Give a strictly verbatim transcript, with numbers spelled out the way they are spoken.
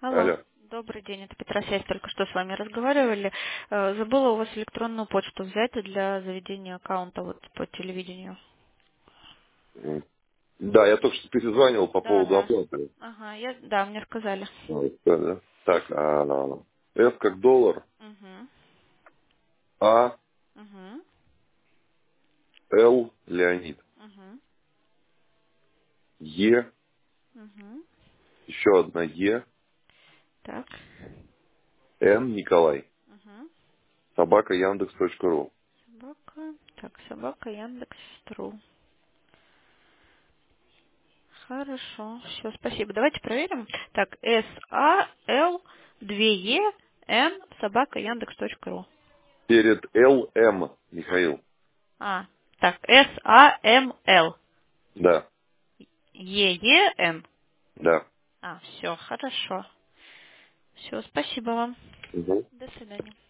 Алло, Алло. добрый день, это Петросясь, только что с вами разговаривали. Э, Забыла у вас электронную почту взять для заведения аккаунта вот по телевидению. М. Да, я только что перезванивал по Да, поводу да. оплаты. Ага, я, да, мне сказали. Вот, да, да. Так, а, С как доллар, Угу, А, угу, Л, Леонид, угу, Е, угу. еще одна Е, Так. Н, Николай, Угу. собака Яндекс точка ру. Собака. Так, собака Яндекс.ру. Хорошо, все, спасибо. Давайте проверим. Так, С А Л два Е Н собака Яндекс.ру. Перед Л, М, Михаил. А, так, С А М Л Да, Е Е Н. да. А, все, хорошо. Все, спасибо вам. Мгм. До свидания.